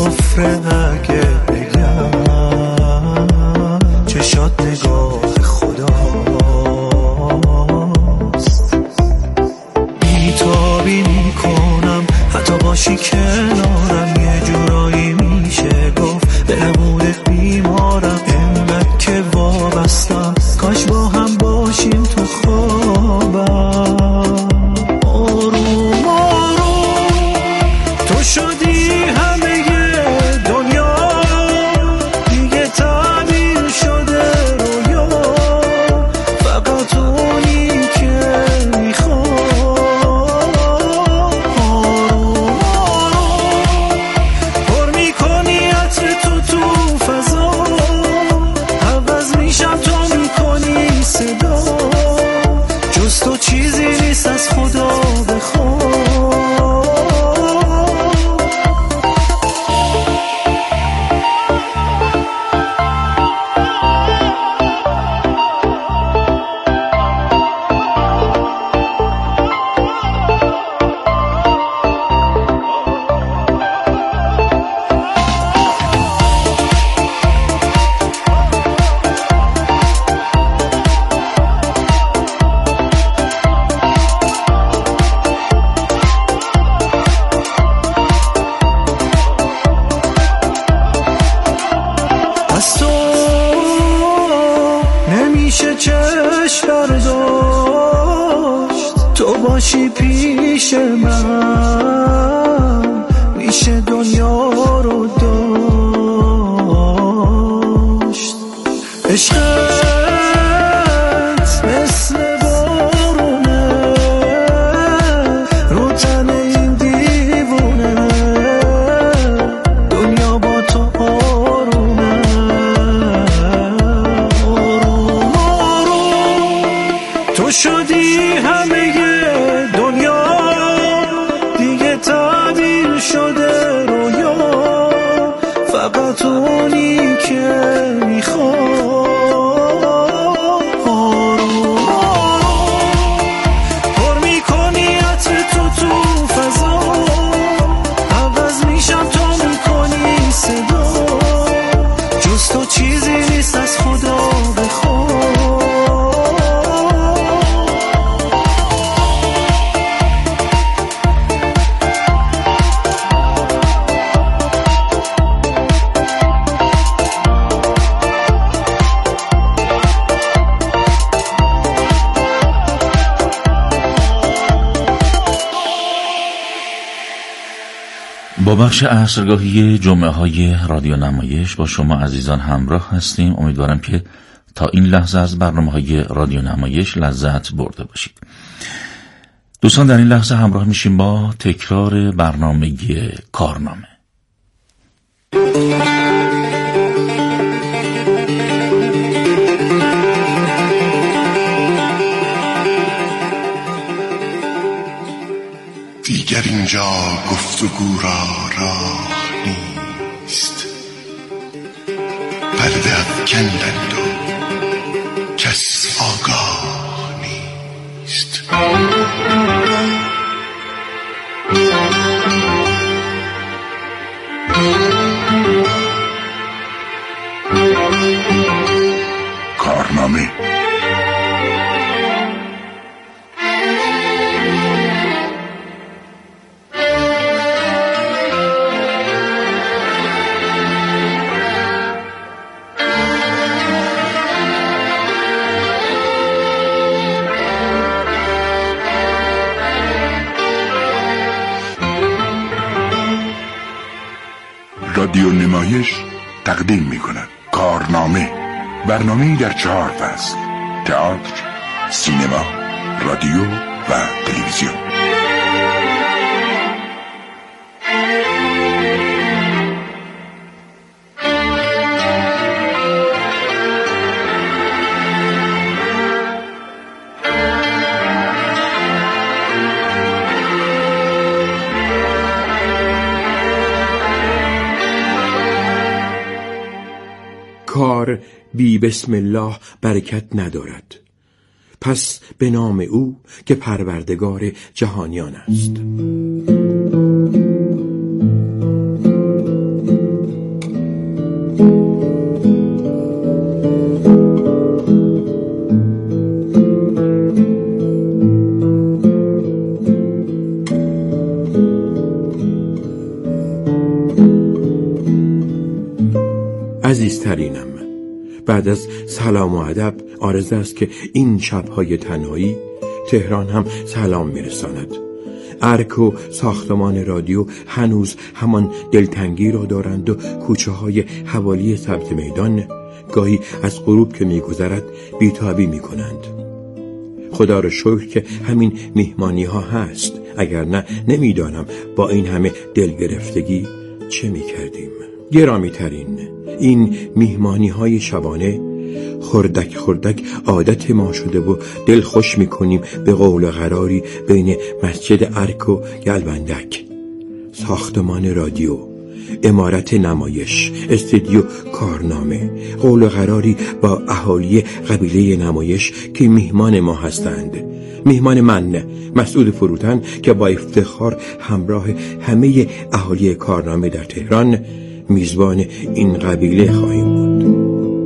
کفر اگه بگم چشات نگاه خداست. بیتابی میکنم حتی باشی کنارم، یه جورایی میشه گفت به نمودت بیمارم. انقدر که وابستم کاش با هم باشیم تو خوابم. آروم آروم تو شدی همه دنیا، دیگه تعبیر شده رویا. فقط اونی که میخوام. آروم آروم پر میکنی عطر تو فضا، عوض میشم تو میکنی صدا. جز تو چیزی نیست از خدا بخوام. از تو نمیشه چشم برداشت، تو باشی پیش من میشه دنیا رو داشت. عشقت مثل بارونه رو تن این دیوونه، دنیا با تو آرومه. آروم آروم تو شدی همه دنیا، دیگه تعبیر شده رویا. فقط اونی که میخوام. آروم آروم پر میکنی عطر تو فضا، عوض میشم تو میکنی صدا. جز تو چیزی نیست از خدا بخوام. با بخش عصرگاهی جمعه های رادیو نمایش با شما عزیزان همراه هستیم. امیدوارم که تا این لحظه از برنامه های رادیو نمایش لذت برده باشید. دوستان در این لحظه همراه میشیم با تکرار برنامه کارنامه. دیگر اینجا گفتگو را راه نیست، پرده افکندند و کس آگاه نیست. کارنامه رادیو نمایش تقدیم می کند کارنامه، برنامه‌ای در 4 فصل: تئاتر، سینما، رادیو و تلویزیون. کار بی بسم الله برکت ندارد، پس به نام او که پروردگار جهانیان است. عزیزترینم، بعد از سلام و ادب عارض است که این شب‌های تنهایی تهران هم سلام میرساند. ارک و ساختمان رادیو هنوز همان دلتنگی را دارند و کوچه های حوالی سبز میدان گاهی از غروب که میگذرد بیتابی میکنند. خدا را شکر که همین میهمانی ها هست، اگر نه نمیدانم با این همه دلگرفتگی چه میکردیم. گرامی ترین این میهمانی های شبانه خردک خردک عادت ما شده و دل خوش میکنیم به قول قراری بین مسجد ارک و گلبندک، ساختمان رادیو، عمارت نمایش، استودیو کارنامه، قول قراری با اهالی قبیله نمایش که میهمان ما هستند. میهمان من مسعود فروتن که با افتخار همراه همه اهالی کارنامه در تهران میزبان این قبیله خواهیم بود.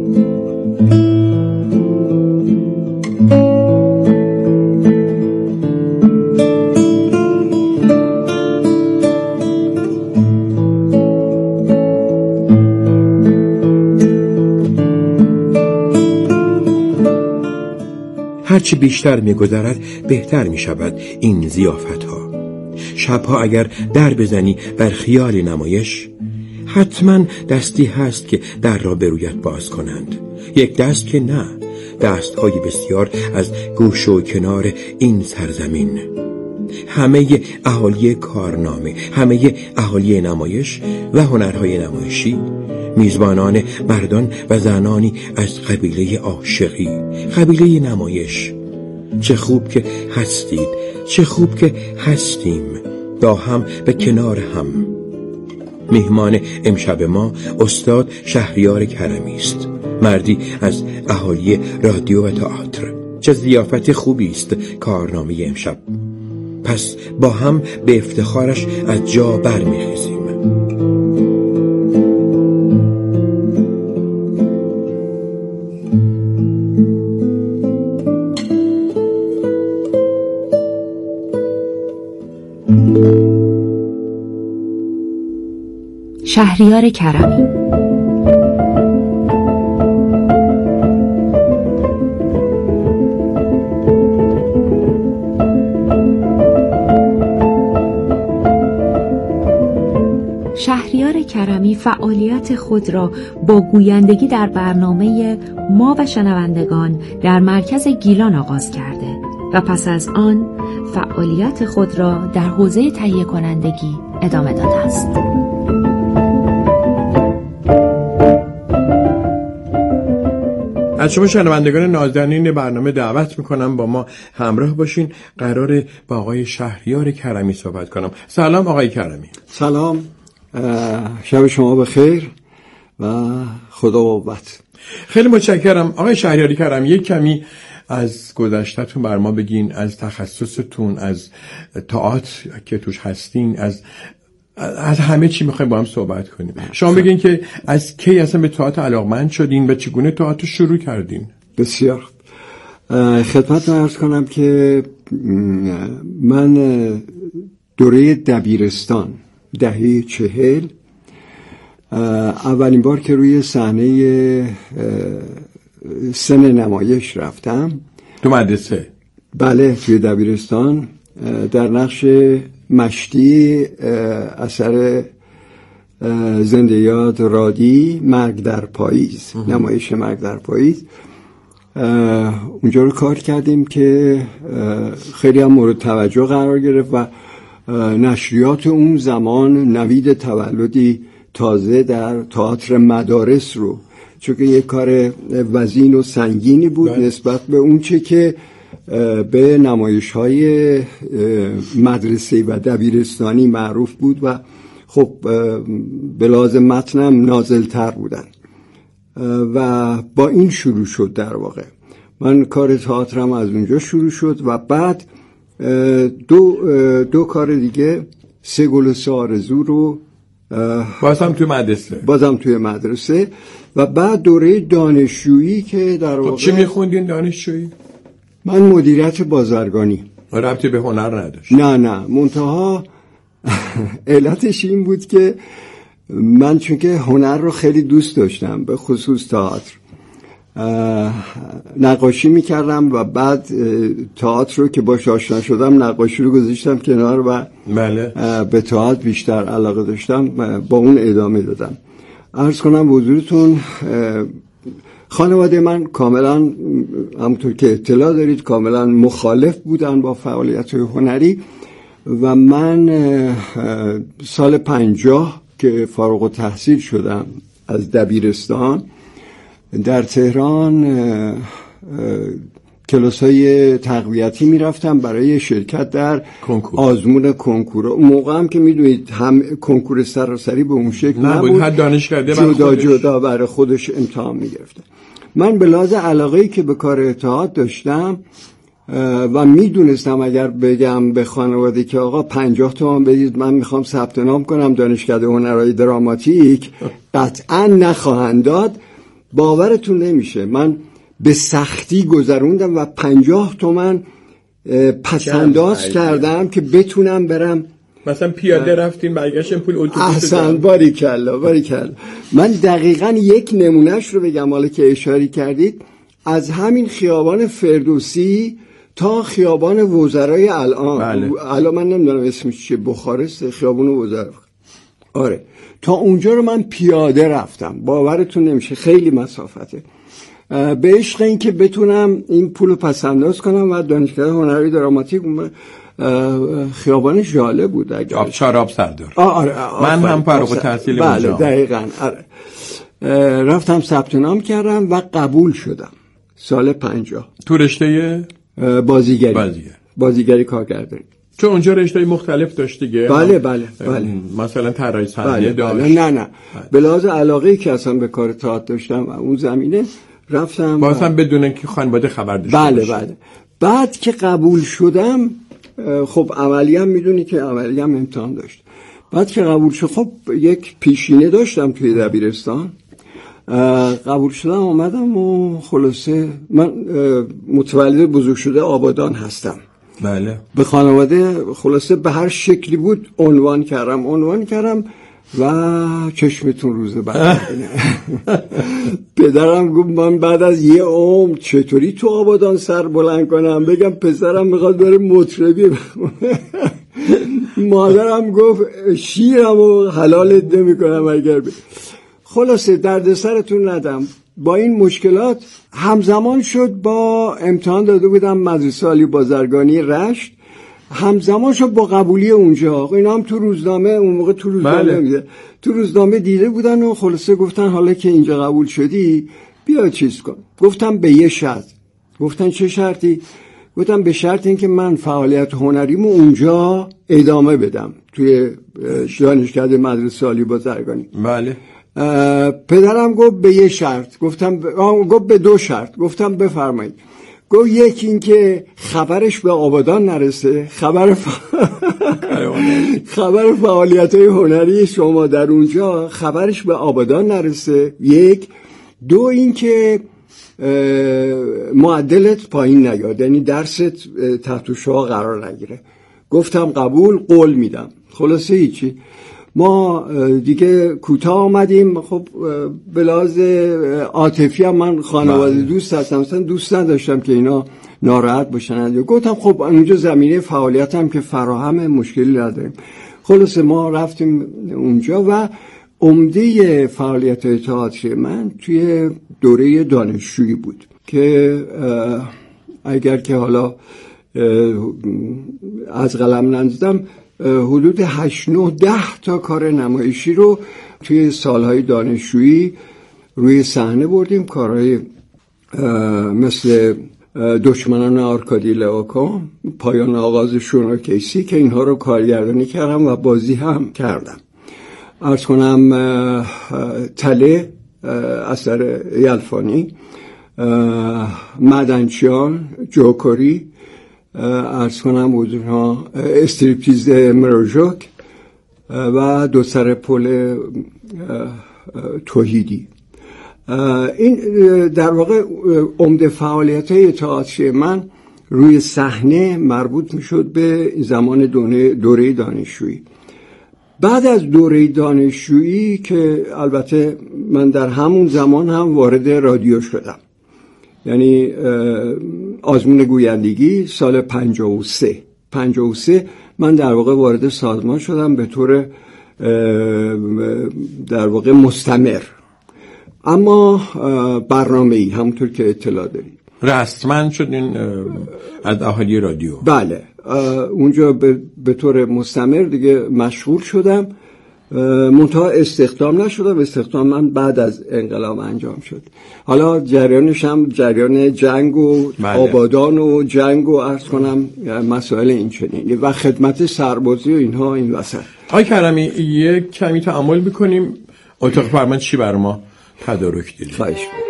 هرچی بیشتر می‌گذرد بهتر می‌شود این ضیافت‌ها. شب‌ها اگر در بزنی بر خیال نمایش، حتما دستی هست که در را به رویت باز کنند. یک دست که نه، دست‌های بسیار از گوش و کنار این سرزمین. همه اهالی کارنامه، همه اهالی نمایش و هنرهای نمایشی، میزبانان مردان و زنانی از قبیله عاشقی، قبیله نمایش. چه خوب که هستید، چه خوب که هستیم با هم به کنار هم. میهمان امشب ما استاد شهریار کرمی است، مردی از اهالی رادیو و تئاتر. چه ضیافت خوبی است کارنامه امشب. پس با هم به افتخارش از جا برمیخیزیم. شهریار کرمی. شهریار کرمی فعالیت خود را با گویندگی در برنامه ما و شنوندگان در مرکز گیلان آغاز کرده و پس از آن فعالیت خود را در حوزه تهیه کنندگی ادامه داده است. از شما شنوندگان نازنین برنامه دعوت میکنم با ما همراه باشین. قراره با آقای شهریار کرمی صحبت کنم. سلام آقای کرمی. سلام، شب شما بخیر و خدا قوت. خیلی متشکرم آقای شهریار کرمی. یک کمی از گذشته‌تون بر ما بگین، از تخصصتون، از تئاتر که توش هستین، از همه چی میخوایم با هم صحبت کنیم. شما بگین که از کی اصلا به تئاتر علاقمند شدین و چگونه تئاتر شروع کردین؟ بسیار خدمتتون عرض کنم که من دوره دبیرستان دهه 40 اولین بار که روی صحنه سن نمایش رفتم. تو مدرسه؟ بله، توی دبیرستان در نقش مشتی اثر زنده یاد رادی مرگ در پاییز، نمایش مرگ در پاییز، اونجا رو کار کردیم که خیلی هم مورد توجه قرار گرفت و نشریات اون زمان نوید تولدی تازه در تئاتر مدارس رو، چون که یک کار وزین و سنگینی بود نسبت به اون چه که به نمایش‌های مدرسه‌ای و دبیرستانی معروف بود و خب به لازم متنم نازل‌تر بودن و با این شروع شد. در واقع من کار تئاترم از اونجا شروع شد و بعد دو کار دیگه، سه گل و سه آرزو رو بازم توی مدرسه و بعد دوره دانشجویی که در واقع. چی میخوندین دانشجویی؟ من مدیریت بازرگانی. ربطی به هنر نداشت؟ نه منتها علتش این بود که من چون که هنر رو خیلی دوست داشتم، به خصوص تئاتر، نقاشی میکردم و بعد تئاتر رو که باش آشنا شدم نقاشی رو گذاشتم کنار و بله. به تئاتر بیشتر علاقه داشتم، با اون ادامه دادم. عرض کنم حضورتون خانواده من کاملا همونطور که اطلاع دارید کاملا مخالف بودن با فعالیت هنری و من سال 50 که فارغ التحصیل شدم از دبیرستان در تهران کلاس‌های تقویتی میرفتم برای شرکت در آزمون کنکور. موقع هم که میدونید هم کنکور سراسری به اون شکل نبود، هر دانشکده جدا برای خودش امتحان میگرفته. من به لحاظ علاقه‌ای که به کار اتحاد داشتم و میدونستم اگر بگم به خانواده که آقا 50 تومان بدید من میخوام ثبت نام کنم دانشکده هنرهای دراماتیک، قطعا نخواهند داد. باورتون نمیشه من به سختی گذروندم و 50 تومن پسنداز کردم که بتونم برم. مثلا پیاده رفتیم برگشتیم پول اتوبوس. احسن، باریکلا. من دقیقاً یک نمونهش رو بگم حالا که اشاره کردید. از همین خیابان فردوسی تا خیابان وزرای الان، الان من نمیدونم اسمش چیه، بخارست، خیابان وزرا، آره، تا اونجا رو من پیاده رفتم. باورتون نمیشه، خیلی مسافته. به عشق این که بتونم این پولو پسنداز کنم و دانشگاه هنری دراماتیک خیابان ژاله بود اگر آب سردار. آره من هم فارغ التحصیل اونجا. بله دقیقاً. آره. رفتم ثبت نام کردم و قبول شدم سال 50 تو رشته بازیگری کارگردانی. چون اونجا رشته مختلف داشت دیگه. بله. مثلا طراحی صحنه داشت. نه. به لحاظ علاقه‌ای که اصلا به کار تئاتر داشتم و اون زمینه رفتم واسه بدون اینکه خانواده خبر داشته باشه. بله. بعد که قبول شدم، خب عملی هم میدونی که عملی هم امتحان داشت. بعد که قبول شد، خب یک پیشینه داشتم توی دبیرستان. قبول شدم اومدم و خلاصه من متولد بزرگ شده آبادان هستم. بله. به خانواده خلاصه به هر شکلی بود عنوان کردم و چشمتون روزه بعد پدرم گفت من بعد از یه عمر چطوری تو آبادان سر بلند کنم بگم پسرم میخواد بره مطربی. مادرم گفت شیرمو حلالت نمی‌کنم اگر خلاصه دردسرتون ندم. با این مشکلات همزمان شد با امتحان داده بودم مدرسه عالی بازرگانی رشت، همزمان شد با قبولی اونجا. اینا هم تو روزنامه اون موقع تو روزنامه دیده بودن و خلاصه گفتن حالا که اینجا قبول شدی بیا چیز کن. گفتم به یه شرط. گفتن چه شرطی؟ گفتم به شرط اینکه من فعالیت هنریمو اونجا ادامه بدم توی دانشکده مدرسه عالی بازرگانی. بله. پدرم گفت به یه شرط. گفت به دو شرط. گفتم بفرمایید. گفت یکی این که خبرش به آبادان نرسه، خبر فعالیت‌های هنری شما در اونجا خبرش به آبادان نرسه، یک. دو این که معدلت پایین نیاد، یعنی درست تحت شعاع قرار نگیره. گفتم قبول، قول میدم. خلاصه هیچی، ما دیگه کوتاه آمدیم. خب به لحاظ عاطفی هم من خانواده دوست هستم، مثلا دوست نداشتم که اینا ناراحت باشن. گفتم خب اونجا زمینه فعالیتم که فراهم، مشکلی نداریم. خلاصه ما رفتیم اونجا و عمده فعالیت تئاتر من توی دوره دانشجویی بود که اگر که حالا از قلم نزدم حدود 8-9-10 تا کار نمایشی رو توی سالهای دانشجویی روی صحنه بردیم. کارهای مثل دشمنان آرکادی لواکا، پایان آغاز شوناکیسی که اینها رو کارگردانی کردم و بازی هم کردم. عرض کنم تله اثر یلفانی، مدنچیان، جوکاری، عرض کنم حضورها استریپتیز مروژوک و دو سر پل توحیدی. این در واقع عمده فعالیت‌های تئاتری من روی صحنه مربوط می‌شد به زمان دوره دانشجویی. بعد از دوره دانشجویی که البته من در همون زمان هم وارد رادیو شدم، یعنی آزمون گویندگی سال 53 من در واقع وارد سازمان شدم به طور در واقع مستمر، اما برنامه‌ای، همونطور که اطلاع داری. رسما شدین از اهالی رادیو؟ بله، اونجا به طور مستمر دیگه مشغول شدم. منتها استخدام نشدم، استخدام من بعد از انقلاب انجام شد. حالا جریانش هم جریان جنگ و آبادان و جنگ و عرض کنم مسائل این چنینی و خدمت سربازی و اینها این وسط. آقای کرمی یک کمی تأمل بکنیم. اتاق فرمان چی بر ما تدارک دیدید؟ خواهش می‌کنم.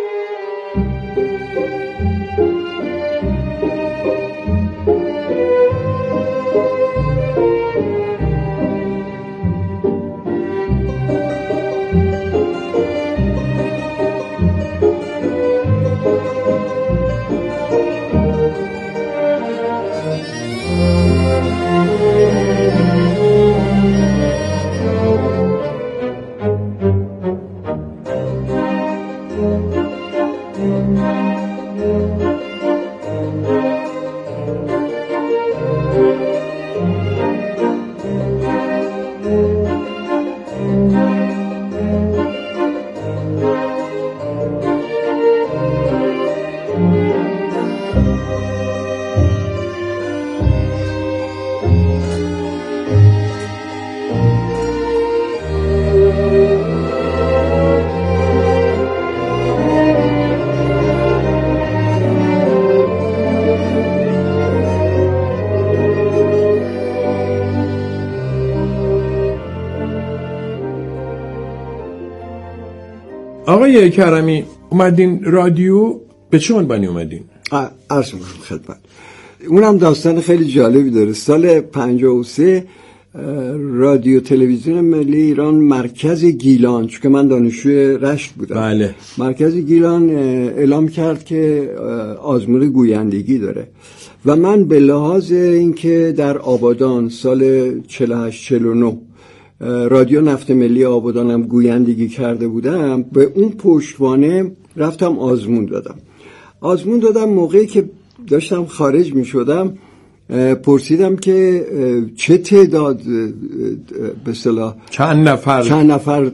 آقای کرمی اومدین رادیو، به چه عنوانی اومدین؟ عرض می‌کنم خدمت. اونم داستان خیلی جالبی داره. سال 53 رادیو تلویزیون ملی ایران مرکز گیلان، چون که من دانشجوی رشت بودم، بله، مرکز گیلان اعلام کرد که آزمون گویندگی داره و من به لحاظ اینکه در آبادان سال 48-49 رادیو نفت ملی آبادانم گویندگی کرده بودم، به اون پشتوانه رفتم آزمون دادم. موقعی که داشتم خارج می شدم پرسیدم که چه تعداد به اصطلاح چند نفر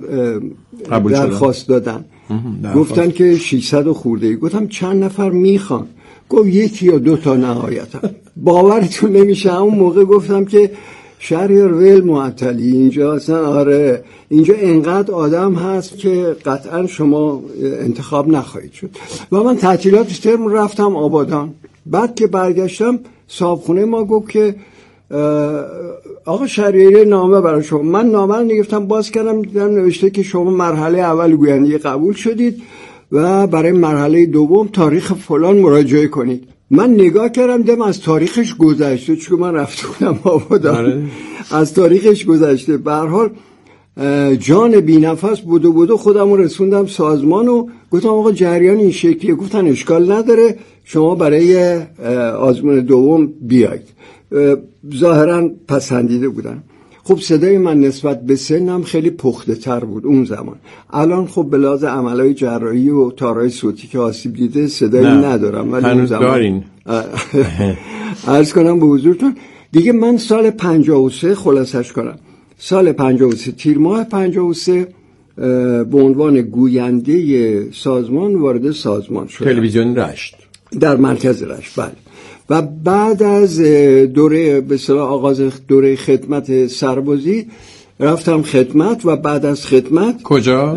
درخواست دادن. گفتن که 600 خورده. گفتم چند نفر میخوان؟ گفت 1 یا 2 تا نهایتا. باورتون نمیشه اون موقع گفتم که شهریار ویل معطلی اینجا اصلا، آره اینجا انقدر آدم هست که قطعا شما انتخاب نخواهید شد. و من تعطیلات ترم رفتم آبادان. بعد که برگشتم صاحبخونه ما گفت که آقا شهریاری نامه برای شما. من نامه رو نگفتم، باز کردم دیدم نوشته که شما مرحله اول گویندگی قبول شدید و برای مرحله دوم تاریخ فلان مراجعه کنید. من نگاه کردم دیدم از تاریخش گذشته، چون من رفته بودم آبادان. از تاریخش گذشته. به هر حال جان بی نفس بودو خودم رو رسوندم سازمان و گفتم آقا جریان این شکلیه. گفتن اشکال نداره، شما برای آزمون دوم بیاید. ظاهرا پسندیده بودن. خب صدای من نسبت به سنم خیلی پخته تر بود اون زمان. الان خب به لحاظ عملهای جراحی و تارای صوتی که آسیب دیده صدایی ندارم، ولی اون زمان دارین. عرض کنم به حضورتون دیگه من سال 53 خلاصش کنم، سال 53 تیر ماه 53 به عنوان گوینده سازمان وارد سازمان شدم. تلویزیون رشت در مرکز رشت، بله. و بعد از دوره به اصطلاح آغاز دوره خدمت سربازی رفتم خدمت و بعد از خدمت کجا؟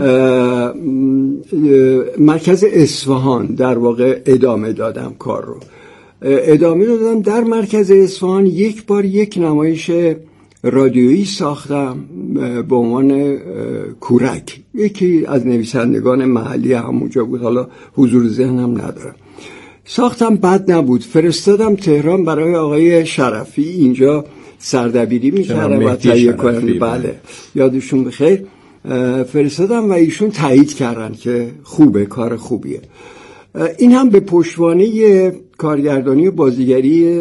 مرکز اصفهان در واقع ادامه دادم کار رو. ادامه دادم در مرکز اصفهان. یک بار یک نمایش رادیویی ساختم به عنوان کورک. یکی از نویسندگان محلی همونجا بود، حالا حضور ذهنم ندارم. ساختم، بد نبود. فرستادم تهران برای آقای شرفی، اینجا سردبیری میکردن و تهیه کننده، بله یادشون بخیر. فرستادم و ایشون تایید کردن که خوبه، کار خوبیه. این هم به پشتوانه کارگردانی و بازیگری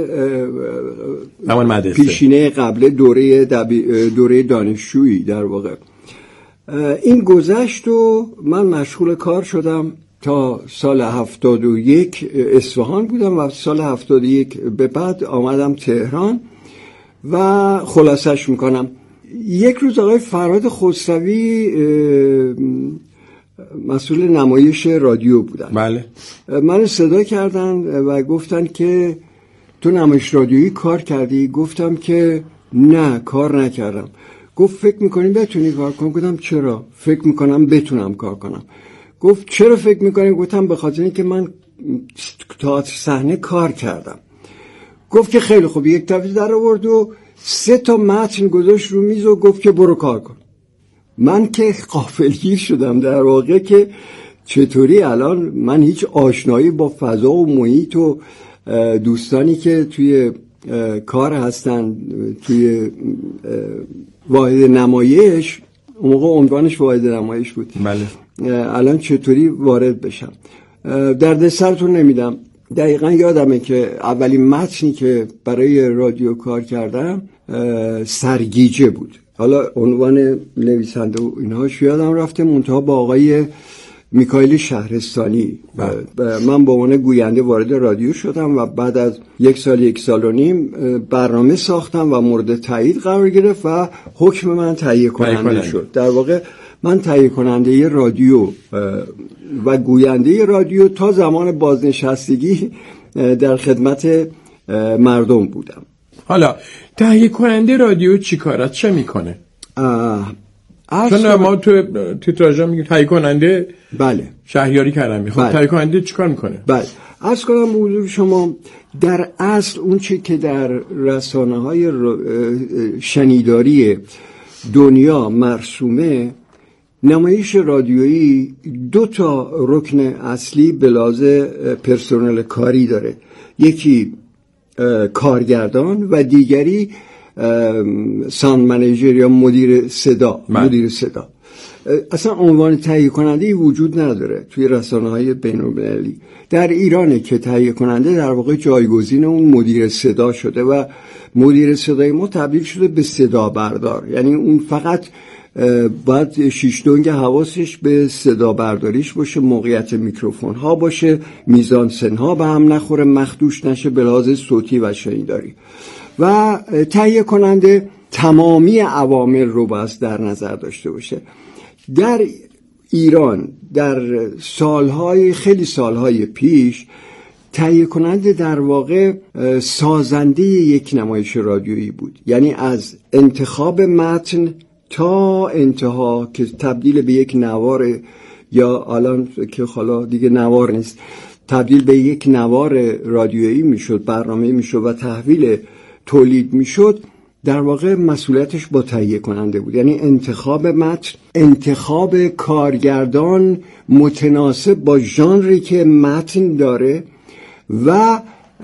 پیشینه قبل دوره دانشجویی در واقع. این گذشت و من مشغول کار شدم تا سال 71 اصفهان بودم و سال 71 به بعد آمدم تهران و خلاصش میکنم. یک روز آقای فرهاد خسروی مسئول نمایش رادیو بودن. بله. من صدا کردن و گفتن که تو نمایش رادیویی کار کردی؟ گفتم که نه کار نکردم. گفت فکر میکنی بتونی کار کنم؟ گفتم چرا؟ فکر میکنم بتونم کار کنم. گفت چرا فکر میکنی؟ گفتم به خاطر اینکه من تئاتر صحنه کار کردم. گفت که خیلی خوب. یک تفیز در آورد و 3 تا متن گذاشت رو میز و گفت که برو کار کن. من که غافلگیر شدم در واقع که چطوری الان من هیچ آشنایی با فضا و محیط و دوستانی که توی کار هستن توی واحد نمایش، اون موقع عنوانش واحد نمایش بود، بله. الان چطوری وارد بشم؟ درد سرتون نمیدم. دقیقا یادمه که اولین متنی که برای رادیو کار کردم سرگیجه بود. حالا عنوان نویسنده و اینهاش یادم رفته، منتها با آقای میکائیل شهرستانی من به عنوان گوینده وارد رادیو شدم و بعد از 1 سال و نیم برنامه ساختم و مورد تایید قرار گرفت و حکم من تهیه کننده شد. در واقع من تهیه کننده رادیو و گوینده رادیو تا زمان بازنشستگی در خدمت مردم بودم. حالا تهیه کننده رادیو چی کاره؟ چه میکنه؟ چون ما تو تیتراژا میگیم تهیه کننده، بله، شهریاری کرمی. خب تهیه کننده چیکار میکنه؟ بله، عرض کنم به حضور شما در اصل اون چی که در رسانه‌های شنیداری دنیا مرسومه، نمایش رادیویی 2 تا رکن اصلی به لحاظ پرسنل کاری داره. یکی کارگردان و دیگری ساوند منیجر یا مدیر صدا. مدیر صدا اصلا عنوان تهیه کننده وجود نداره توی رسانه‌های بین‌المللی. در ایرانه که تهیه کننده در واقع جایگزین اون مدیر صدا شده و مدیر صدای ما تبدیل شده به صدا بردار. یعنی اون فقط باید 6 دنگ حواسش به صدا برداریش باشه، موقعیت میکروفون ها باشه، میزان سن ها به هم نخوره، مخدوش نشه به لحاظ صوتی و شنیداری. و تهیه کننده تمامی عوامل رو باید در نظر داشته باشه. در ایران در خیلی سالهای پیش تهیه کننده در واقع سازنده یک نمایش رادیویی بود. یعنی از انتخاب متن تا انتها که تبدیل به یک نوار، یا الان که حالا دیگه نوار نیست، تبدیل به یک نوار رادیویی میشد، برنامه میشد و تحویل تولید میشد، در واقع مسئولیتش با تهیه کننده بود. یعنی انتخاب متن، انتخاب کارگردان متناسب با ژانری که متن داره و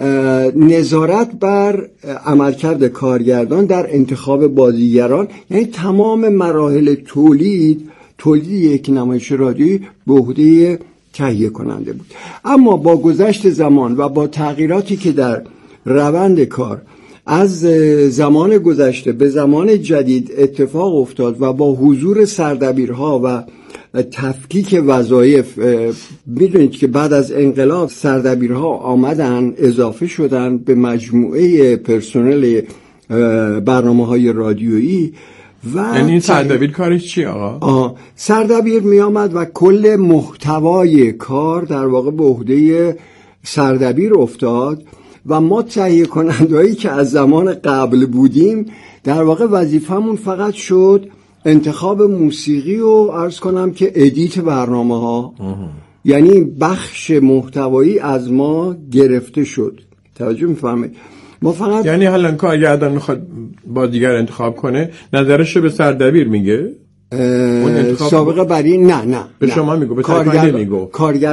نظارت بر عملکرد کارگردان در انتخاب بازیگران. یعنی تمام مراحل تولید یک نمایش رادیویی به عهده تهیه کننده بود. اما با گذشت زمان و با تغییراتی که در روند کار از زمان گذشته به زمان جدید اتفاق افتاد و با حضور سردبیرها و تفکیک وظایف، میدونید که بعد از انقلاب سردبیرها آمدن اضافه شدن به مجموعه پرسنل برنامه‌های رادیویی. و یعنی سردبیر کارش چی آقا؟ سردبیر می آمد و کل محتوای کار در واقع به عهده سردبیر افتاد و ما تهیه کنندهایی که از زمان قبل بودیم در واقع وظیفمون فقط شد انتخاب موسیقی و عرض کنم که ادیت برنامه ها. یعنی بخش محتوایی از ما گرفته شد. توجه می‌فرمایید؟ ما فقط یعنی حالا کارگردان میخواد با دیگر انتخاب کنه، نظرش رو به سردبیر میگه؟ سابقه بری نه به شما میگو، به تایکوانده میگو.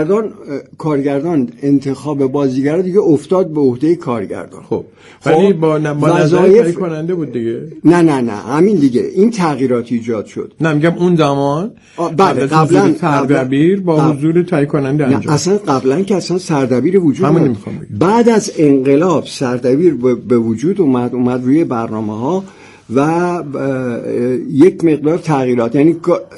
کارگردان انتخاب بازیگر دیگه افتاد به عهده کارگردان. خب ولی با نظر تایکوانده بود دیگه. نه همین دیگه این تغییرات ایجاد شد. نه میگم اون زمان بله قبلا سردبیر با حضور تایکوانده انجام. اصلا قبلا که اصلا سردبیر وجود نداشت. بعد از انقلاب سردبیر به وجود اومد روی برنامه‌ها و یک مقدار تغییرات، یعنی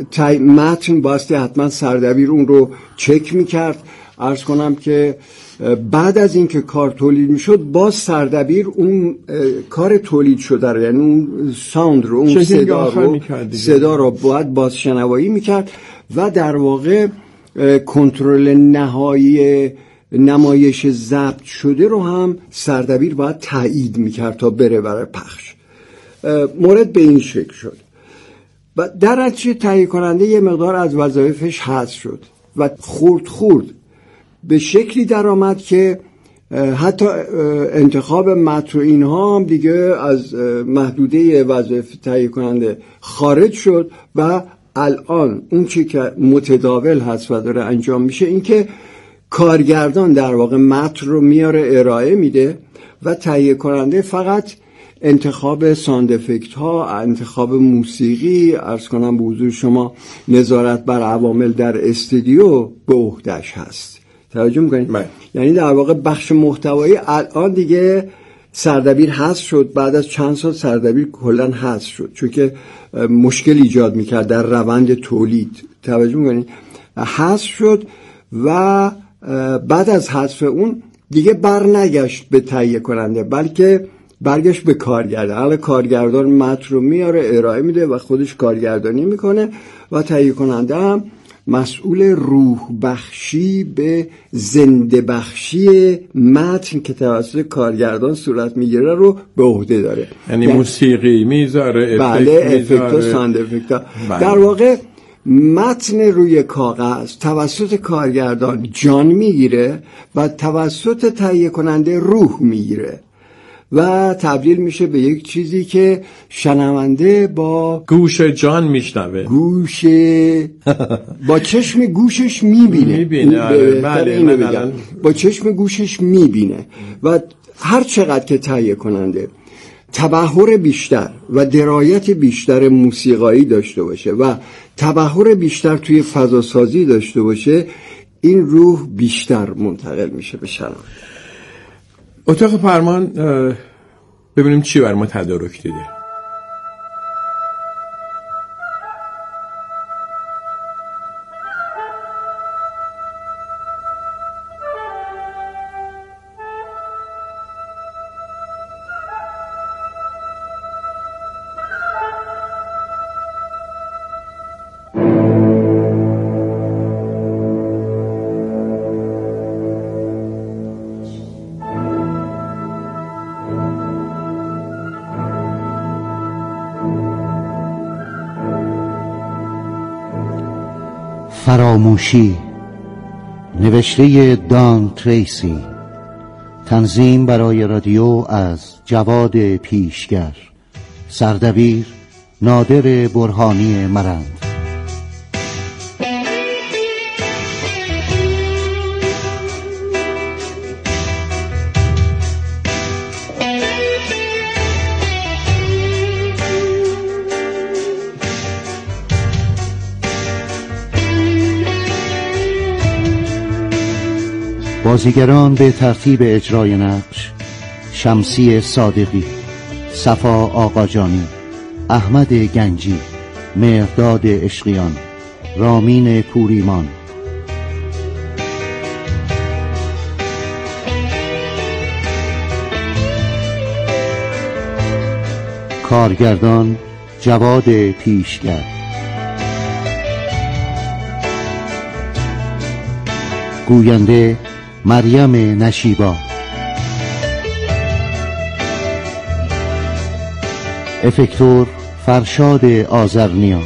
متن باستی حتما سردبیر اون رو چک میکرد. عرض کنم که بعد از اینکه کار تولید میشد باز سردبیر اون کار تولید شده رو، یعنی اون ساوند رو، اون صدا رو باید بازشنوایی میکرد و در واقع کنترل نهایی نمایش ضبط شده رو هم سردبیر باید تایید میکرد تا بره برای پخش. مورد به این شکل شد و در نتیجه تهیه کننده یه مقدار از وظایفش حذف شد و خورد به شکلی در آمد که حتی انتخاب متن و اینها هم دیگه از محدوده وظایف تهیه کننده خارج شد و الان اون چی که متداول هست و داره انجام میشه این که کارگردان در واقع متن رو میاره ارائه میده و تهیه کننده فقط انتخاب ساند افکت ها، انتخاب موسیقی، عرض کنم به حضور شما نظارت بر عوامل در استودیو به عهده‌اش هست. توجه میکنید؟ یعنی در واقع بخش محتوایی الان دیگه سردبیر حذف شد. بعد از چند سال سردبیر کلا حذف شد چون که مشکل ایجاد میکرد در روند تولید. توجه میکنید؟ حذف شد و بعد از حذف اون دیگه برنگشت به تهیه کننده بلکه برگشت به کارگردان. حالا کارگردان متن رو میاره ارائه میده و خودش کارگردانی میکنه و تهیه کننده هم مسئول روح بخشی به زنده بخشی متن که توسط کارگردان صورت میگیره رو به عهده داره. یعنی موسیقی میذاره، افکت و ساند افکت. در واقع متن روی کاغذ توسط کارگردان جان میگیره و توسط تهیه کننده روح میگیره و تبدیل میشه به یک چیزی که شنونده با گوش جان میشنوه، با چشم گوشش میبینه. بله. با چشم گوشش میبینه و هر چقدر که تهیه کننده تبحر بیشتر و درایت بیشتر موسیقایی داشته باشه و تبحر بیشتر توی فضاسازی داشته باشه این روح بیشتر منتقل میشه به شنونده. اتاق فرمان ببینیم چی بر ما تدارک دیده. فراموشی، نوشته دان تریسی، تنظیم برای رادیو از جواد پیشگر، سردبیر نادر برهانی مرند. بازیگران به ترتیب اجرای نقش: شمسی صادقی، صفا آقاجانی، احمد گنجی، مهرداد عشقیان، رامین پوریمان. کارگردان جواد پیشگر. گوینده مریم نشیبا. افکتور فرشاد آذرنیا.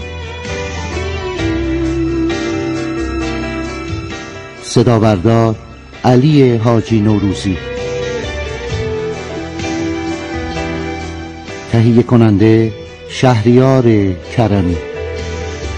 صدابردار علی حاجی نوروزی. تهیه کننده شهریار کرمی.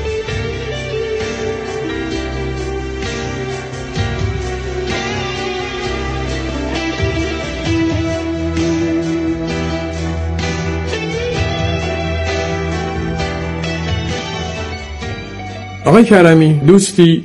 آقای کرمی دوستی